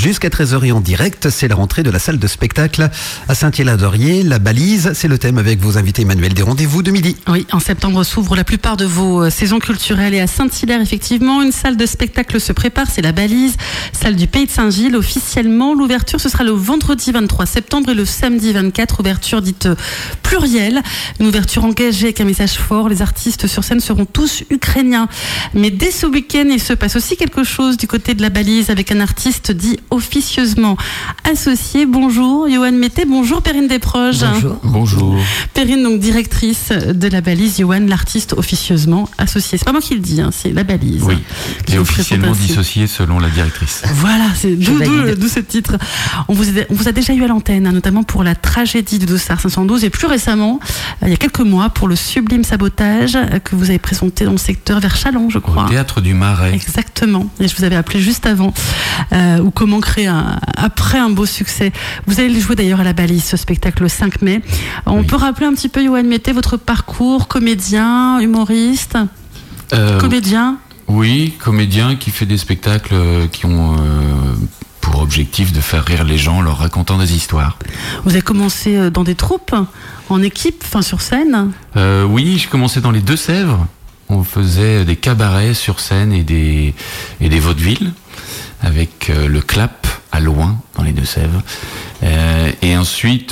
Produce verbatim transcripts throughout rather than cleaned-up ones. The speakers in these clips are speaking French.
jusqu'à treize heures et en direct. C'est la rentrée de la salle de spectacle à Saint-Hilaire-d'Orier. La balise, c'est le thème avec vos invités Emmanuel des rendez-vous de midi. Oui, en septembre s'ouvrent la plupart de vos saisons culturelles et à Saint-Hilaire, effectivement, une salle de spectacle se prépare, c'est la balise, salle du Pays de Saint-Gilles. Officiellement, l'ouverture, ce sera le vendredi vingt-trois septembre et le samedi vingt-quatre, ouverture dite plurielle, une ouverture engagée avec un message fort. Les artistes sur scène seront tous ukrainiens. Mais dès ce week-end, il se passe aussi quelque chose du côté de la balise avec un artiste dit officieusement associé. Bonjour Johan Mété, bonjour Perrine Desproges. Bonjour. Bonjour. Perrine, donc directrice de la balise, Johan, l'artiste officieusement associé. C'est pas moi qui le dis, hein, c'est la balise. Oui, qui et vous officiellement présente ainsi. Dissocié selon la directrice. Voilà, c'est d'où, d'où, d'où ce titre. On vous, a, on vous a déjà eu à l'antenne, hein, notamment pour la tragédie de Dossard cinq cent douze et plus récemment, euh, il y a quelques mois, pour le sublime sabotage euh, que vous avez présenté dans le secteur vers Châlons, je crois. Au théâtre du Marais. Exactement. Et je vous avais appelé juste avant. Euh, ou comment créer un, après un beau succès. Vous allez le jouer d'ailleurs à la balise, ce spectacle le cinq mai. On Oui. peut rappeler un petit peu, Johan Mété, votre parcours, comédien, humoriste, Euh, comédien. Oui, comédien qui fait des spectacles euh, qui ont euh, pour objectif de faire rire les gens en leur racontant des histoires. Vous avez commencé dans des troupes, en équipe, enfin sur scène. Euh, oui, j'ai commencé dans les Deux-Sèvres. On faisait des cabarets sur scène et des, et des vaudevilles avec euh, le clap à Loin dans les Deux-Sèvres. Euh, et ensuite,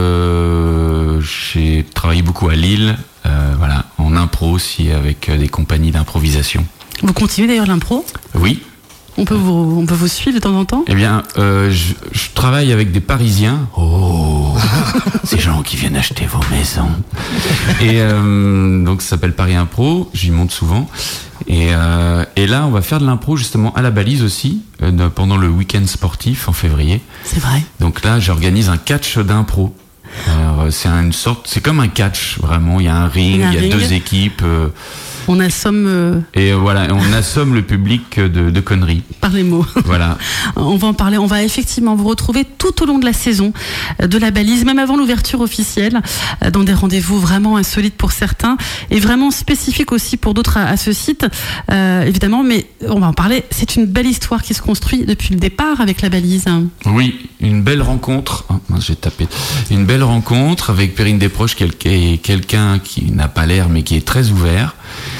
euh, j'ai travaillé beaucoup à Lille, euh, voilà, en impro aussi avec euh, des compagnies d'improvisation. Vous continuez d'ailleurs l'impro. Oui. On peut vous, on peut vous suivre de temps en temps. Eh bien, euh, je, je travaille avec des Parisiens. Oh, ces gens qui viennent acheter vos maisons. Et euh, donc, ça s'appelle Paris Impro. J'y monte souvent. Et, euh, et là, on va faire de l'impro justement à la balise aussi euh, pendant le week-end sportif en février. C'est vrai. Donc là, j'organise un catch d'impro. Alors, c'est une sorte, c'est comme un catch vraiment. Il y a un ring, il y a, un ring. deux équipes. Euh, On assomme euh, et voilà, on assomme le public de, de conneries. par les mots. Voilà. On va en parler. On va effectivement vous retrouver tout au long de la saison de la balise, même avant l'ouverture officielle, dans des rendez-vous vraiment insolites pour certains et vraiment spécifiques aussi pour d'autres à, à ce site, euh, évidemment. Mais on va en parler. C'est une belle histoire qui se construit depuis le départ avec la balise. Oui, une belle rencontre. Oh, mince, j'ai tapé. Une belle rencontre avec Perrine Desproges, qui est quelqu'un qui n'a pas l'air, mais qui est très ouvert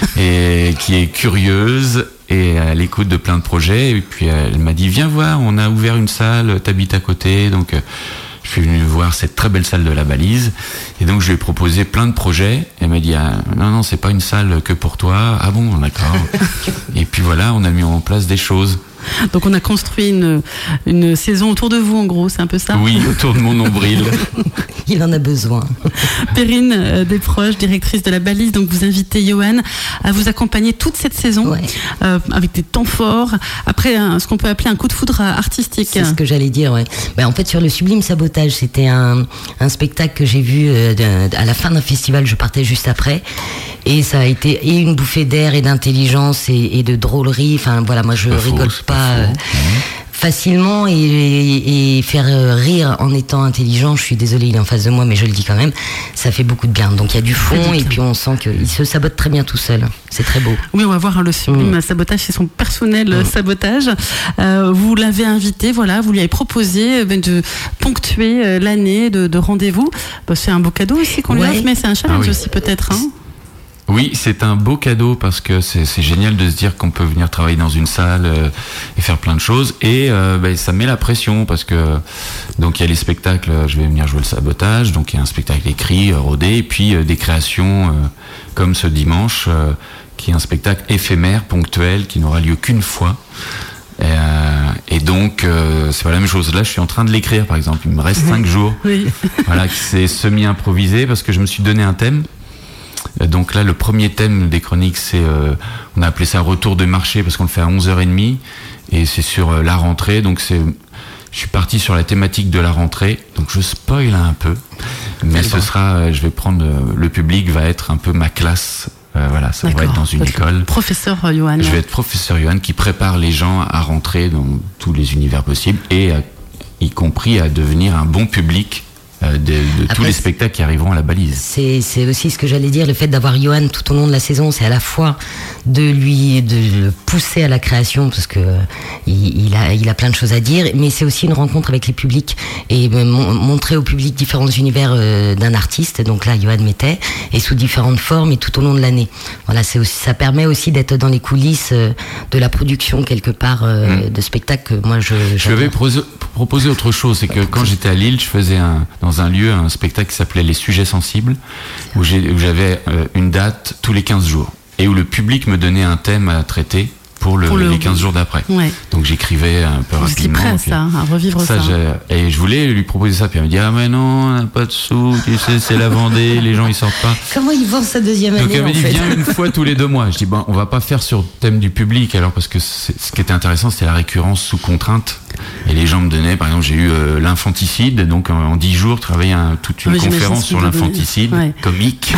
et qui est curieuse et à l'écoute de plein de projets. Et puis elle m'a dit, viens voir, on a ouvert une salle, t'habites à côté. Donc je suis venu voir cette très belle salle de la balise. Et donc je lui ai proposé plein de projets. Elle m'a dit, ah, non, non, c'est pas une salle que pour toi. Ah bon, d'accord. Et puis voilà, on a mis en place des choses. Donc on a construit une, une saison autour de vous, en gros, c'est un peu ça. Oui, autour de mon nombril. Il en a besoin. Perrine euh, Desproges, directrice de la balise, donc vous invitez Johan à vous accompagner toute cette saison, Ouais. euh, avec des temps forts, après un, ce qu'on peut appeler un coup de foudre artistique. C'est ce que j'allais dire, ouais. Ben, en fait, sur le sublime sabotage, c'était un, un spectacle que j'ai vu euh, de, à la fin d'un festival, je partais juste après. Et ça a été et une bouffée d'air et d'intelligence et, et de drôlerie. Enfin, voilà, moi, je Pas rigole faux, pas, pas euh, facilement et, et, et faire rire en étant intelligent. Je suis désolée, il est en face de moi, mais je le dis quand même. Ça fait beaucoup de bien. Donc, il y a du fond et puis on sent qu'il se sabote très bien tout seul. C'est très beau. Oui, on va voir hein, le sublime Mmh. sabotage, c'est son personnel euh, Mmh. sabotage. Euh, vous l'avez invité, voilà, vous lui avez proposé euh, de ponctuer euh, l'année de, de rendez-vous. Bah, c'est un beau cadeau aussi qu'on Ouais. lui offre, mais c'est un challenge Ah oui. aussi peut-être. Hein. Oui, c'est un beau cadeau parce que c'est, c'est génial de se dire qu'on peut venir travailler dans une salle euh, et faire plein de choses. Et euh, ben, ça met la pression parce que donc il y a les spectacles, je vais venir jouer le sabotage, donc il y a un spectacle écrit, euh, rodé, et puis euh, des créations euh, comme ce dimanche, euh, qui est un spectacle éphémère, ponctuel, qui n'aura lieu qu'une fois. Et, euh, et donc euh, c'est pas la même chose. Là, je suis en train de l'écrire, par exemple. Il me reste cinq jours. Oui. Voilà, c'est semi-improvisé parce que je me suis donné un thème. Donc là, le premier thème des chroniques, c'est, euh, on a appelé ça retour de marché parce qu'on le fait à onze heures trente et c'est sur euh, la rentrée. Donc c'est, je suis parti sur la thématique de la rentrée. Donc je spoil un peu, mais ce sera, euh, je vais prendre, euh, le public va être un peu ma classe. Euh, voilà, ça va être dans une école. Professeur euh, Johan. Je vais être professeur Johan qui prépare les gens à rentrer dans tous les univers possibles et à, y compris à devenir un bon public euh, de, de Après, tous les spectacles qui arriveront à la balise. C'est, c'est aussi ce que j'allais dire, le fait d'avoir Johan tout au long de la saison, c'est à la fois de lui de le pousser à la création parce que euh, il, il a il a plein de choses à dire, mais c'est aussi une rencontre avec les publics et euh, mon, montrer au public différents univers euh, d'un artiste. Donc là, Johan mettait et sous différentes formes et tout au long de l'année. Voilà, c'est aussi ça permet aussi d'être dans les coulisses euh, de la production quelque part euh, mmh. de spectacle que moi je. Je vais proposer autre chose, c'est que quand j'étais à Lille, je faisais un, dans un lieu un spectacle qui s'appelait Les Sujets Sensibles, où, j'ai, où j'avais euh, une date tous les quinze jours, et où le public me donnait un thème à traiter pour, le, pour le, les quinze jours d'après. Ouais. Donc j'écrivais un peu Vous rapidement. Vous étiez prêt à ça, à revivre ça. ça et je voulais lui proposer ça, puis elle me dit ah mais non, on n'a pas de sous, tu sais, c'est la Vendée, les gens ils sortent pas. Comment ils vont sa deuxième année? Donc elle m'a dit en fait. viens une fois tous les deux mois. Je dis bon, on va pas faire sur le thème du public alors parce que c'est, ce qui était intéressant c'était la récurrence sous contrainte. Et les gens me donnaient, par exemple, j'ai eu euh, l'infanticide, donc en dix jours, travailler un, toute une oui, conférence sur l'infanticide, ouais. comique,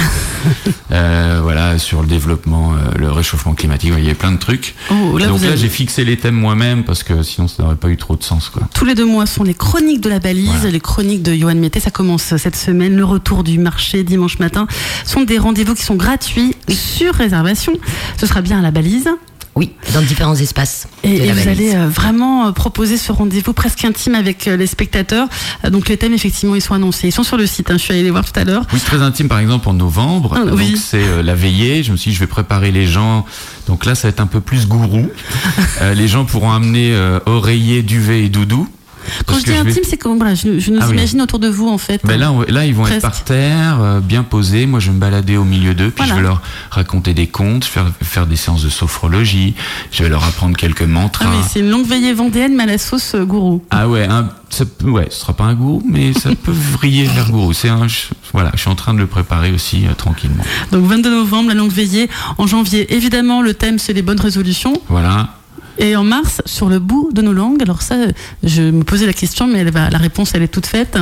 euh, voilà, sur le développement, euh, le réchauffement climatique, il y avait plein de trucs. Oh, là, donc là, avez... j'ai fixé les thèmes moi-même parce que sinon, ça n'aurait pas eu trop de sens, quoi. Tous les deux mois sont les chroniques de la balise, voilà. Les chroniques de Johan Mettet. Ça commence cette semaine. Le retour du marché dimanche matin sont des rendez-vous qui sont gratuits sur réservation. Ce sera bien à la balise. Oui, dans différents espaces. Et, et vous allez euh, vraiment euh, proposer ce rendez-vous presque intime avec euh, les spectateurs. Euh, donc les thèmes, effectivement, ils sont annoncés. Ils sont sur le site, hein, je suis allée les voir tout à l'heure. Oui, très intime, par exemple, en novembre. Ah, donc oui. c'est euh, la veillée. Je me suis dit, je vais préparer les gens. Donc là, ça va être un peu plus gourou. euh, les gens pourront amener euh, oreiller, duvet et doudou. Quand je dis intime, vais... c'est comme voilà, je, je nous ah, imagine oui. autour de vous en fait. Ben là, on, là, ils vont presque. être par terre, euh, bien posés. Moi, je vais me balader au milieu d'eux, puis voilà. je vais leur raconter des contes, faire, faire des séances de sophrologie. Je vais leur apprendre quelques mantras. Ah oui, c'est une longue veillée vendéenne, mais à la sauce euh, gourou. Ah ouais, un, ça, ouais, ce sera pas un gourou, mais ça peut vriller vers gourou. C'est un, je, voilà, je suis en train de le préparer aussi euh, tranquillement. Donc vingt-deux novembre, la longue veillée. En janvier, évidemment, le thème c'est les bonnes résolutions. Voilà. Et en mars, sur le bout de nos langues, alors ça, je me posais la question, mais elle va, la réponse, elle est toute faite.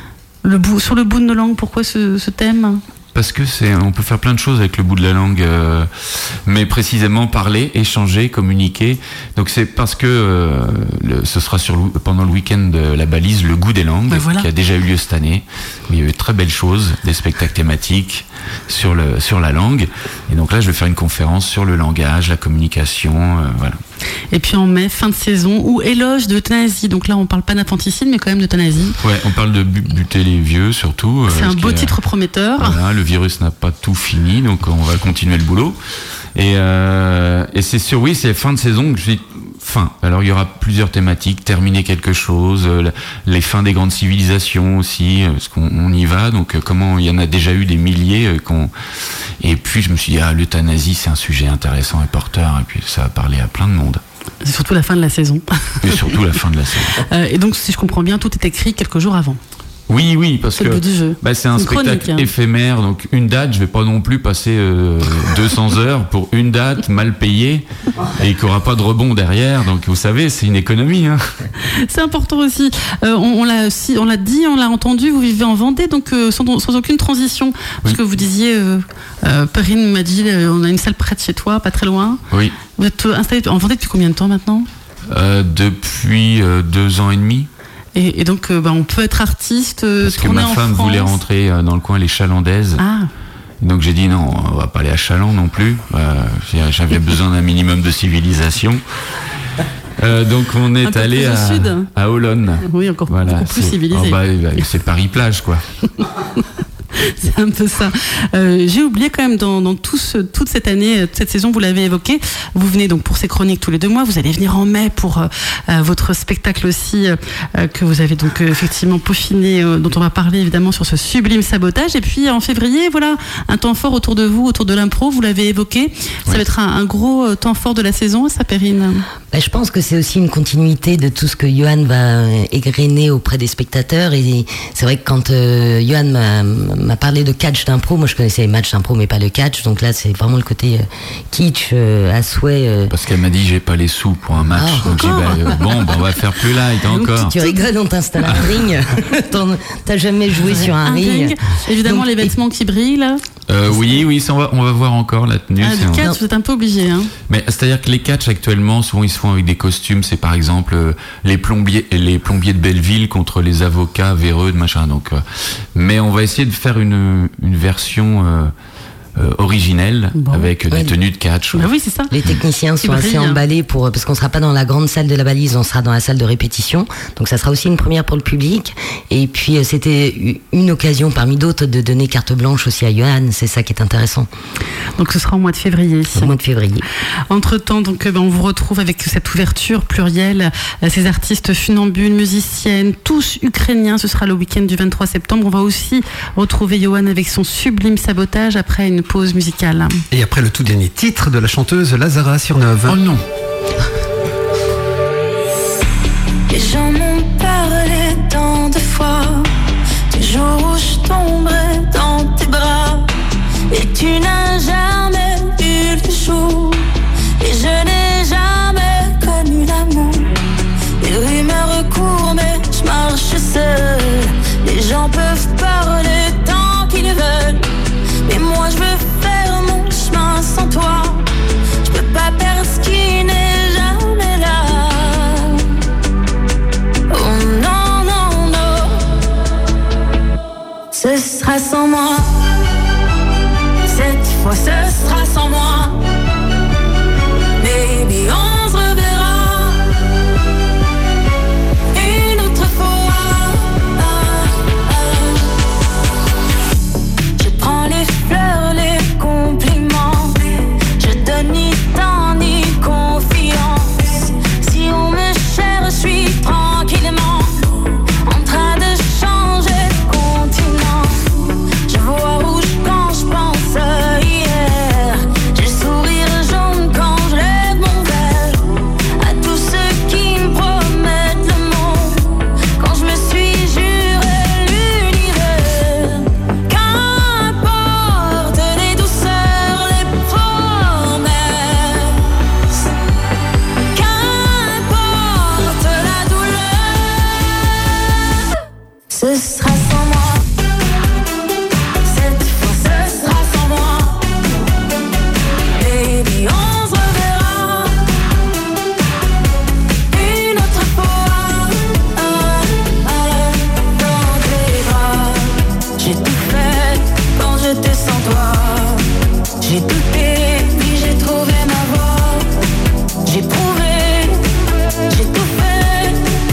Le bout, sur le bout de nos langues, pourquoi ce, ce thème ? Parce que c'est, on peut faire plein de choses avec le bout de la langue, euh, mais précisément parler, échanger, communiquer. Donc c'est parce que euh, le, ce sera sur le, pendant le week-end de la balise, le goût des langues, ben voilà. qui a déjà eu lieu cette année. Il y a eu de très belles choses, des spectacles thématiques sur le sur la langue. Et donc là, je vais faire une conférence sur le langage, la communication, euh, voilà. Et puis en mai, fin de saison, ou éloge de l'euthanasie. Donc là, on parle pas d'infanticide, mais quand même d'euthanasie. Ouais, on parle de buter les vieux surtout. C'est euh, un beau titre a, prometteur. Voilà, le virus n'a pas tout fini, donc on va continuer le boulot. Et, euh, et c'est sûr, oui, c'est fin de saison que je dis fin. Alors il y aura plusieurs thématiques, terminer quelque chose, euh, les fins des grandes civilisations aussi, euh, parce qu'on on y va. Donc euh, comment il y en a déjà eu des milliers. Euh, qu'on... Et puis je me suis dit, ah, l'euthanasie c'est un sujet intéressant et porteur, et puis ça va parler à plein de monde. C'est surtout la fin de la saison. Et surtout la fin de la saison. Euh, et donc, si je comprends bien, tout est écrit quelques jours avant. Oui, oui, parce c'est que le but du jeu. Bah, c'est un c'est spectacle chronique, hein. éphémère, donc une date, je vais pas non plus passer euh, deux cents heures pour une date mal payée et qu'il n'y aura pas de rebond derrière. Donc vous savez, c'est une économie. Hein. C'est important aussi. Euh, on, on, l'a, si, on l'a dit, on l'a entendu, vous vivez en Vendée, donc euh, sans, sans aucune transition. Parce oui. que vous disiez, euh, euh, Perrine m'a dit, euh, on a une salle près de chez toi, pas très loin. Oui. Vous êtes installé en Vendée depuis combien de temps maintenant ? euh, Depuis euh, deux ans et demi. Et, et donc, euh, bah, on peut être artiste, euh, parce que ma femme France. voulait rentrer euh, dans le coin les Chalandaises. Ah. Donc j'ai dit non, on va pas aller à Chaland non plus. Euh, j'avais besoin d'un minimum de civilisation. Euh, donc on est allé à, à Olonne. Oui, encore voilà, beaucoup plus c'est, civilisé. Oh bah, c'est Paris-Plage, quoi. C'est un peu ça. Euh, j'ai oublié quand même dans, dans tout ce, toute cette année, toute cette saison, vous l'avez évoqué. Vous venez donc pour ces chroniques tous les deux mois. Vous allez venir en mai pour euh, votre spectacle aussi euh, que vous avez donc euh, effectivement peaufiné, euh, dont on va parler évidemment sur ce sublime sabotage. Et puis en février, voilà, un temps fort autour de vous, autour de l'impro. Vous l'avez évoqué. Ça oui. va être un, un gros euh, temps fort de la saison, ça, Perrine. Bah, je pense que c'est aussi une continuité de tout ce que Johan va égrener auprès des spectateurs. Et c'est vrai que quand euh, Johan m'a, m'a parlé de catch d'impro, moi je connaissais les matchs d'impro mais pas le catch, donc là c'est vraiment le côté euh, kitsch euh, à souhait. Euh... Parce qu'elle m'a dit j'ai pas les sous pour un match, ah, donc j'ai dit bah, bon bah, on va faire plus light encore. Tu, tu rigoles, on t'installe un ring. T'as jamais joué ouais, sur un, un ring. ring. Évidemment donc, les vêtements et... qui brillent là. Euh, oui, oui, ça, on, va, on va voir encore la tenue. Ah, le catch, vous êtes un peu obligé. Hein. Mais c'est-à-dire que les catchs actuellement, souvent ils se font avec des costumes. C'est par exemple euh, les plombiers, les plombiers de Belleville contre les avocats véreux de machin. Donc, euh, mais on va essayer de faire une, une version euh, euh, originelle bon. avec ouais. des tenues de catch. Bah oui, c'est ça. Les techniciens sont assez emballés pour parce qu'on sera pas dans la grande salle de la balise, on sera dans la salle de répétition. Donc ça sera aussi une première pour le public. Et puis c'était une occasion parmi d'autres de donner carte blanche aussi à Johan. C'est ça qui est intéressant. Donc ce sera au mois de février. Au mois de février. Entre temps, donc ben, on vous retrouve avec cette ouverture plurielle. Ces artistes funambules, musiciennes, tous ukrainiens. Ce sera le week-end du vingt-trois septembre. On va aussi retrouver Johan avec son sublime Sabotage après une pause musicale. Et après le tout dernier titre de la chanteuse Lazara sur Neuve. Oh non. Les gens m'ont parlé tant de fois du jour où je tomberai dans tes bras. Et tu n'as jamais eu le jour. Et je n'ai jamais connu l'amour. Les rumeurs courent mais je marche seule. Les gens peuvent parler tant qu'ils veulent. Mais moi je veux faire mon chemin sans toi. Je peux pas perdre ce qui n'est jamais là. Oh non, non, non. Ce sera sans moi. Cette fois ce sera sans moi. Baby, on se reverra une autre fois. Ah, ah. Je prends les fleurs, les compliments. Je donne ni temps ni confiance. Si on me cherche, je suis tranquillement en train de changer de continent. Je vois rouge quand je pense hier. J'ai le sourire jaune quand je lève mon verre à tous ceux qui me promettent le monde. Quand je me suis juré l'univers. Qu'importe les douceurs, les promesses. Qu'importe la douleur. Ce sera sans moi. Cette fois ce sera sans moi. Baby, on se reverra une autre fois. Ah, ah, dans tes bras. J'ai tout fait quand j'étais sans toi. J'ai douté, puis j'ai trouvé ma voie. J'ai prouvé, j'ai tout fait.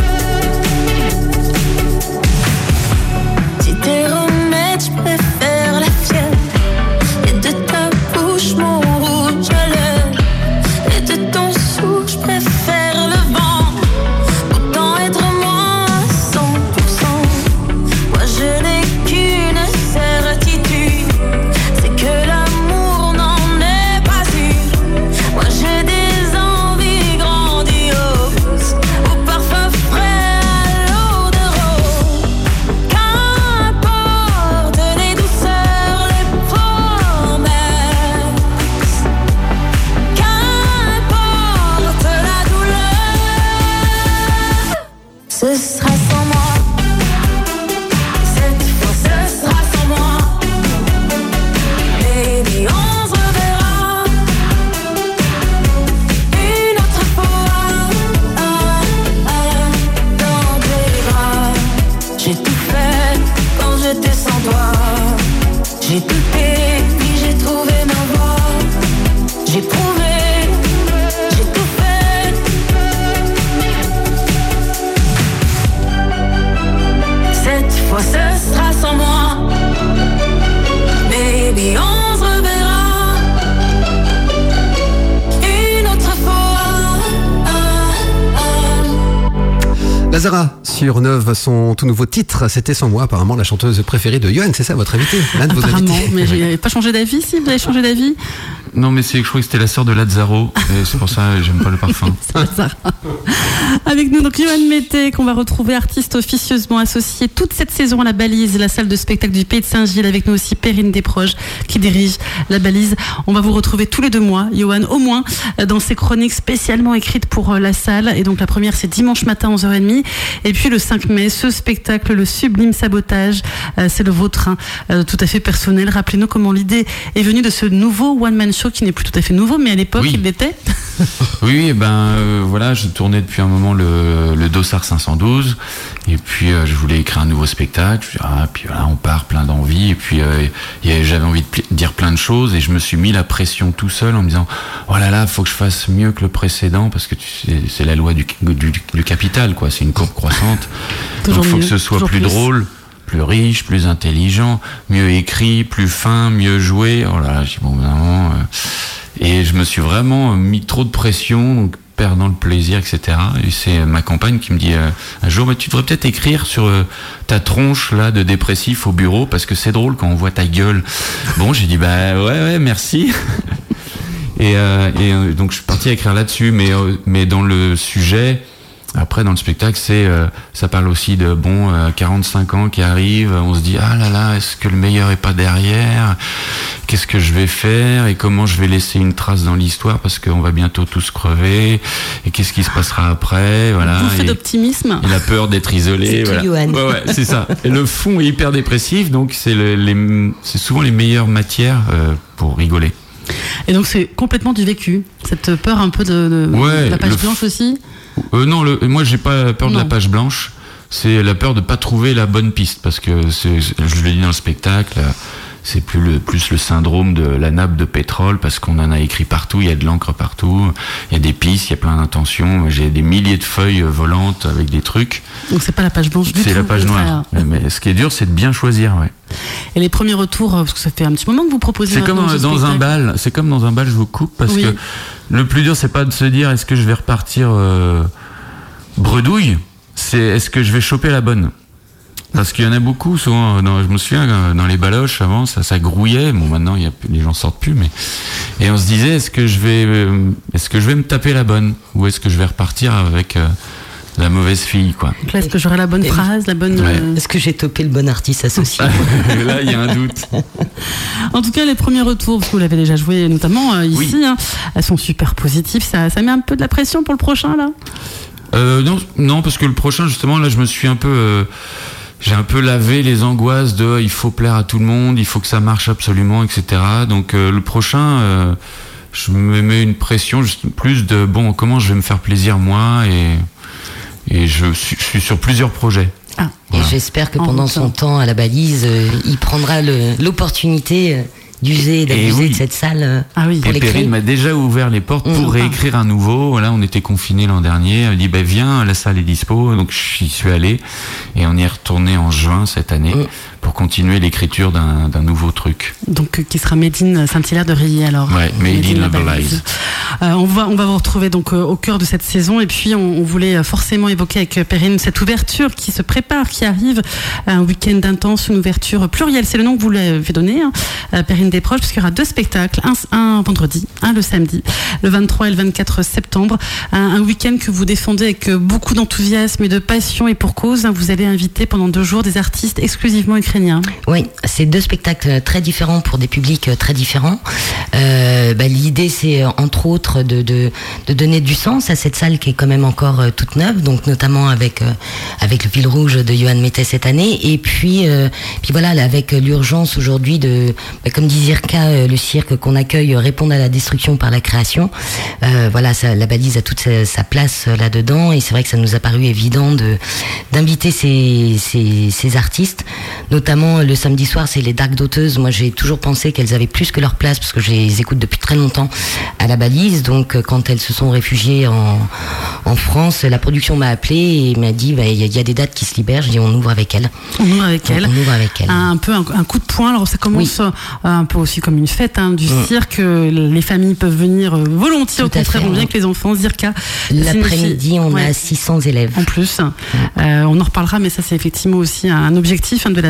Si tes remèdes, je préfère la fièvre. Et de ta bouche, mon rouge à lèvres. Et de ton souffle, je préfère le vent. Autant être moi à cent pour cent. Moi je n'ai qu'une certitude, c'est que l'amour n'en est pas une. Moi j'ai des envies grandioses, au parfum frais à l'eau de rose. Qu'importe les douceurs, les promesses. Qu'importe la douleur. Ce sera sans moi. Cette fois ce sera sans moi. Baby, on se reverra une autre fois. Ah, ah, dans tes bras. J'ai tout fait quand j'étais sans toi. J'ai douté, puis j'ai trouvé ma voie. J'ai prouvé, j'ai tout fait. Cette fois ce sera sans moi. Baby, on se reverra une autre fois. Ah, ah. Lazara sur Neuve, son tout nouveau titre, c'était Sans moi, apparemment la chanteuse préférée de Johan, c'est ça votre invité, l'un de vos Apparemment, invités. mais j'ai pas changé d'avis. Si vous avez changé d'avis, Non, mais c'est, je crois que c'était la sœur de Lazzaro. Et c'est pour ça que j'aime pas le parfum. C'est Lazare. Avec nous, donc, Yoann Mété, qu'on va retrouver artiste officieusement associé toute cette saison à la Balise, la salle de spectacle du Pays de Saint-Gilles. Avec nous aussi Perrine Desproges, qui dirige la Balise. On va vous retrouver tous les deux mois, Yoann, au moins, dans ces chroniques spécialement écrites pour la salle. Et donc, la première, c'est dimanche matin, onze heures trente. Et puis, le cinq mai, ce spectacle, le Sublime Sabotage, c'est le vôtre, hein, tout à fait personnel. Rappelez-nous comment l'idée est venue de ce nouveau one-man show qui n'est plus tout à fait nouveau, mais à l'époque, oui. il l'était. Oui, et ben euh, voilà, je tournais depuis un moment le, le Dossard cinq cent douze, et puis euh, je voulais écrire un nouveau spectacle. Je dis, ah, puis voilà, on part plein d'envie, et puis euh, et j'avais envie de pl- dire plein de choses, et je me suis mis la pression tout seul en me disant, oh là là, faut que je fasse mieux que le précédent, parce que tu sais, c'est la loi du, du, du capital, quoi. C'est une courbe croissante. Donc, faut mieux, que ce soit plus, plus drôle. Plus riche, plus intelligent, mieux écrit, plus fin, mieux joué. Oh là là, j'ai dit bon, vraiment. Euh... Et je me suis vraiment mis trop de pression, donc perdant le plaisir, et cetera. Et c'est ma compagne qui me dit euh, un jour, mais tu devrais peut-être écrire sur euh, ta tronche là de dépressif au bureau, parce que c'est drôle quand on voit ta gueule. Bon, j'ai dit bah ouais, ouais, merci. et, euh, et euh, donc je suis parti écrire là-dessus, mais euh, mais dans le sujet. Après, dans le spectacle, c'est, euh, ça parle aussi de, bon, euh, quarante-cinq ans qui arrivent, on se dit, ah là là, est-ce que le meilleur est pas derrière? Qu'est-ce que je vais faire? Et comment je vais laisser une trace dans l'histoire? Parce qu'on va bientôt tous crever. Et qu'est-ce qui se passera après? Voilà. Bouffée d'optimisme. Il a peur d'être isolé. C'est voilà. Ouais, ouais, c'est ça. Et le fond est hyper dépressif, donc c'est le, les, c'est souvent les meilleures matières, euh, pour rigoler. Et donc, c'est complètement du vécu. Cette peur un peu de, de, ouais, de la page le... blanche aussi? Euh, non, le, moi j'ai pas peur non. de la page blanche, c'est la peur de pas trouver la bonne piste, parce que c'est, je le dis dans le spectacle, c'est plus le, plus le syndrome de la nappe de pétrole, parce qu'on en a écrit partout, il y a de l'encre partout, il y a des pistes, il y a plein d'intentions, j'ai des milliers de feuilles volantes avec des trucs. Donc c'est pas la page blanche du tout. C'est la page noire. Mais, mais ce qui est dur, c'est de bien choisir, ouais. Et les premiers retours, parce que ça fait un petit moment que vous proposez. C'est comme dans, dans un bal, c'est comme dans un bal, je vous coupe, parce oui. que le plus dur, c'est pas de se dire est-ce que je vais repartir euh, bredouille, c'est est-ce que je vais choper la bonne. Parce qu'il y en a beaucoup, souvent, dans, je me souviens, dans les baloches, avant, ça, ça grouillait. Bon, maintenant, il y a, les gens sortent plus, mais, et on se disait, est-ce que je vais, euh, est-ce que je vais me taper la bonne? Ou est-ce que je vais repartir avec, euh, la mauvaise fille, quoi. Donc là, est-ce que j'aurai la bonne phrase, la bonne... Ouais. Est-ce que j'ai topé le bon artiste associé? Là, il y a un doute. En tout cas, les premiers retours, parce que vous l'avez déjà joué, notamment euh, ici, oui. hein, elles sont super positives. Ça, ça met un peu de la pression pour le prochain, là? euh, non, non, parce que le prochain, justement, là, je me suis un peu... Euh, j'ai un peu lavé les angoisses de il faut plaire à tout le monde, il faut que ça marche absolument, et cetera. Donc euh, le prochain, euh, je me mets une pression juste plus de bon, comment je vais me faire plaisir moi, et, et je, suis, je suis sur plusieurs projets. Ah, voilà. Et j'espère que pendant son temps à la Balise, euh, il prendra le, l'opportunité euh, d'user et d'abuser oui. de cette salle ah oui. pour et l'écrire. Perrine m'a déjà ouvert les portes mmh. pour réécrire un nouveau. Là, on était confinés l'an dernier. Elle dit, bah, viens, la salle est dispo. Donc, j'y suis allé. Et on y est retourné en juin cette année mmh. pour continuer l'écriture d'un, d'un nouveau truc. Donc, qui sera Made in Saint-Hilaire de Rilliers, alors. Ouais, Made, Made in, in la Balise. Euh, on va, on va vous retrouver donc euh, au cœur de cette saison. Et puis, on, on voulait forcément évoquer avec Perrine cette ouverture qui se prépare, qui arrive. Un week-end intense, une ouverture plurielle. C'est le nom que vous l'avez donné, hein, euh, Perrine Desproges, parce qu'il y aura deux spectacles, un, un vendredi, un le samedi, le vingt-trois et le vingt-quatre septembre. Un, un week-end que vous défendez avec beaucoup d'enthousiasme et de passion, et pour cause. Hein, vous allez inviter pendant deux jours des artistes exclusivement ukrainiens. Oui, c'est deux spectacles très différents pour des publics très différents. Euh, bah, l'idée, c'est entre autres de, de, de donner du sens à cette salle qui est quand même encore toute neuve, donc notamment avec, euh, avec le fil rouge de Yoann Mété cette année, et puis, euh, puis voilà, avec l'urgence aujourd'hui de, bah, comme dit Zirka, le cirque qu'on accueille répond à la destruction par la création. Euh, voilà, ça, la Balise a toute sa, sa place là-dedans, et c'est vrai que ça nous a paru évident de d'inviter ces, ces, ces artistes, notamment le samedi soir, c'est les Dark Daughters. Moi, j'ai toujours pensé qu'elles avaient plus que leur place, parce que je les écoute depuis très longtemps à la Balise. Donc, quand elles se sont réfugiées en, en France, la production m'a appelé et m'a dit, bah, y, y a des dates qui se libèrent. Je dis, on ouvre avec elles. On ouvre avec elles. On ouvre avec elles. Un, un peu un, un coup de poing. Alors, ça commence oui. un peu aussi comme une fête, hein, du mmh. cirque. Les familles peuvent venir volontiers. Tout au contraire, on vient avec les enfants. Zirka. L'après-midi, on ouais. a six cents élèves. En plus. Mmh. Euh, on en reparlera, mais ça, c'est effectivement aussi un objectif hein, de la Balise.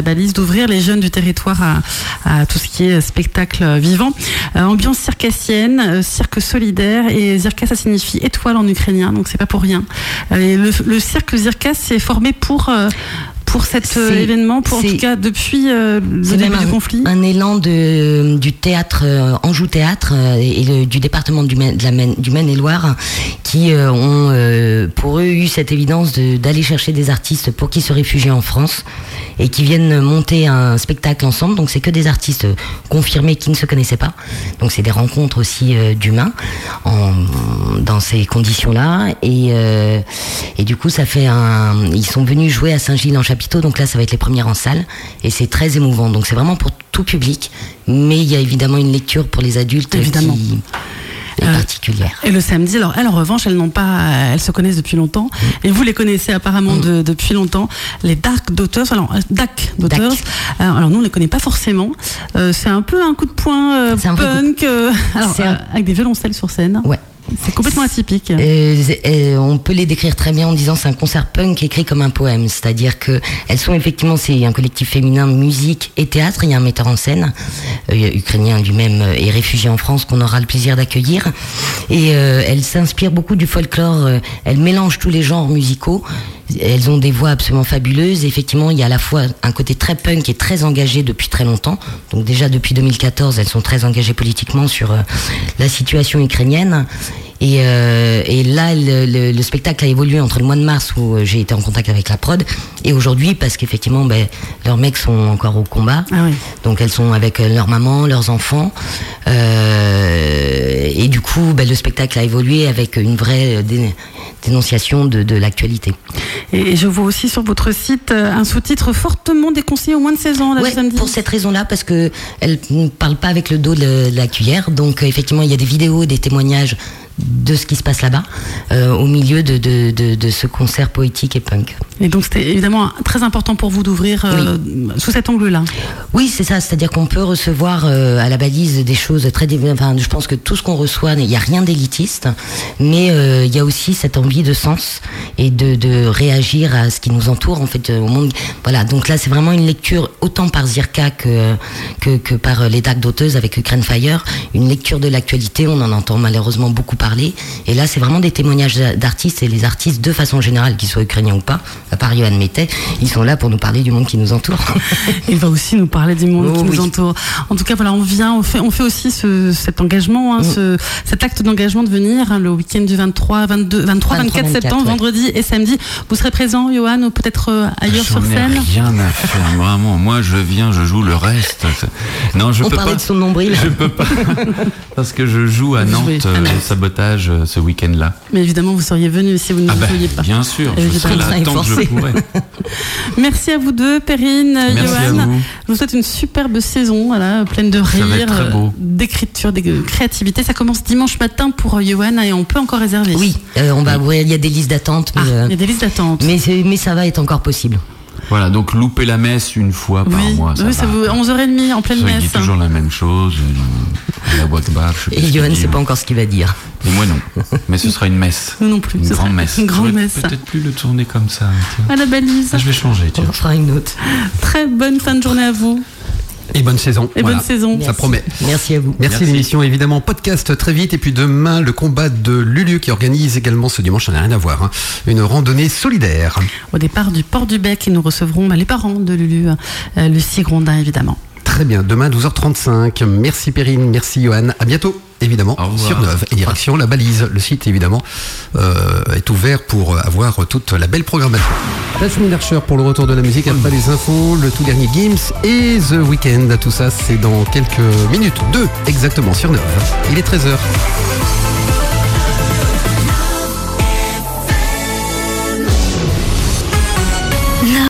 balise, d'ouvrir les jeunes du territoire à, à tout ce qui est spectacle vivant. Euh, ambiance circassienne, euh, cirque solidaire, et Zirka, ça signifie étoile en ukrainien, donc c'est pas pour rien. Euh, et le, le cirque Zirka s'est formé pour... Euh, pour cet euh, événement, pour en tout cas depuis euh, le début du conflit. Un élan de, du théâtre, euh, Anjou Théâtre euh, et le, du département du, Maine, de la Maine, du Maine-et-Loire qui euh, ont euh, pour eux eu cette évidence de, d'aller chercher des artistes pour qu'ils se réfugient en France et qui viennent monter un spectacle ensemble. Donc c'est que des artistes confirmés qui ne se connaissaient pas. Donc c'est des rencontres aussi euh, d'humains en, dans ces conditions-là. Et, euh, et du coup ça fait un... Ils sont venus jouer à Saint-Gilles-en-Chapiteau. Donc là, ça va être les premières en salle et c'est très émouvant. Donc c'est vraiment pour tout public, mais il y a évidemment une lecture pour les adultes évidemment. qui est euh, particulière. Et le samedi, alors elles en revanche, elles n'ont pas, elles se connaissent depuis longtemps mmh. et vous les connaissez apparemment mmh. de, depuis longtemps. Les Dark Daughters, alors Dark Daughters. Alors, alors nous on les connaît pas forcément. Euh, c'est un peu un coup de poing euh, punk, euh, alors, euh, avec des violoncelles sur scène. Ouais. C'est complètement atypique. Euh, euh, on peut les décrire très bien en disant c'est un concert punk écrit comme un poème, c'est-à-dire que elles sont effectivement, c'est un collectif féminin, musique et théâtre. Il y a un metteur en scène euh, ukrainien lui-même euh, et réfugié en France qu'on aura le plaisir d'accueillir. Et euh, elles s'inspirent beaucoup du folklore. Euh, elles mélangent tous les genres musicaux. Elles ont des voix absolument fabuleuses. Et effectivement, il y a à la fois un côté très punk et très engagé depuis très longtemps. Donc déjà depuis deux mille quatorze, elles sont très engagées politiquement sur euh, la situation ukrainienne. Et, euh, et là, le, le, le spectacle a évolué entre le mois de mars où j'ai été en contact avec la prod et aujourd'hui parce qu'effectivement, ben, leurs mecs sont encore au combat. Ah oui. Donc elles sont avec leur maman, leurs enfants. Euh, et du coup, ben, le spectacle a évolué avec une vraie dé, dénonciation de, de l'actualité. Et je vois aussi sur votre site un sous-titre fortement déconseillé aux moins de seize ans. Là, ouais, samedi. Pour cette raison-là, parce que elle ne parle pas avec le dos de la cuillère. Donc effectivement, il y a des vidéos, des témoignages de ce qui se passe là-bas, euh, au milieu de, de, de, de ce concert poétique et punk. Et donc c'était évidemment très important pour vous d'ouvrir euh, oui. sous cet angle-là. Oui, c'est ça, c'est-à-dire qu'on peut recevoir euh, à la balise des choses très... Enfin, je pense que tout ce qu'on reçoit, il n'y a rien d'élitiste, mais euh, il y a aussi cette envie de sens et de, de réagir à ce qui nous entoure, en fait, au monde. Voilà, donc là, c'est vraiment une lecture, autant par Zirka que, que, que par les Dark Daughters avec Ukraine Fire, une lecture de l'actualité, on en entend malheureusement beaucoup parler. Et là, c'est vraiment des témoignages d'artistes et les artistes, de façon générale, qu'ils soient ukrainiens ou pas, à part Yoann Mettet, ils sont là pour nous parler du monde qui nous entoure. Il va aussi nous parler du monde oh, qui oui. nous entoure. En tout cas, voilà, on vient, on fait, on fait aussi ce, cet engagement, hein, mm. ce, cet acte d'engagement de venir hein, le week-end du vingt-trois, vingt-deux, vingt-trois, vingt-quatre septembre, ouais. vendredi et samedi. Vous serez présent, Yoann, ou peut-être euh, ailleurs J'en sur scène? Ai rien à faire, vraiment. Moi, je viens, je joue le reste. Non, je on peux parlait pas. de son nombril. Je peux pas, parce que je joue à Nantes, euh, sabotage euh, ce week-end-là. Mais évidemment, vous seriez venu si vous ne ah le bah, vouliez pas. Bien sûr, je serai là tant que je pourrais. Merci à vous deux, Perrine, Merci Yoann. à vous. Je vous souhaite une superbe saison, voilà, pleine de Ça va rire, être très beau. d'écriture, de créativité. Ça commence dimanche matin pour Yoann et on peut encore réserver. Oui, euh, on va ouvrir. Il y a des listes d'attente. Ah, euh, il y a des listes d'attente. Mais, mais ça va être encore possible. Voilà, donc louper la messe une fois par oui, mois, ça oui, va. ça vous, onze heures trente en pleine Ça, messe. il dit toujours la même chose. La Wakbar, je sais Et pas Yoann ne ce sait qu'il pas dit. encore ce qu'il va dire. Et moi non. Mais ce sera une messe. Nous non plus. Une ce grande sera messe. Une grande J'aurais messe. peut-être plus le tourner comme ça. Tiens. À la balise. Ah, je vais changer, tu On vois. fera une autre. Très bonne fin de journée à vous. Et bonne saison. Et Voilà. bonne saison. Ça Merci. promet. Merci à vous. Merci, Merci. l'émission, évidemment, podcast très vite. Et puis demain, le combat de Lulu qui organise également ce dimanche, ça n'a rien à voir, hein, une randonnée solidaire. Au départ du Port du Bec, et nous recevrons bah, les parents de Lulu, euh, Lucie Grondin évidemment. Très bien, demain douze heures trente-cinq. Merci Perrine, merci Yoann. À bientôt, évidemment, Au revoir. sur Neuve et direction La Balise. Le site, évidemment, euh, est ouvert pour avoir toute la belle programmation. La semaine d'Archer pour le retour de la musique après les infos, le tout dernier Gims et The Weeknd. Tout ça, c'est dans quelques minutes. Deux, exactement, sur Neuve. Il est treize heures.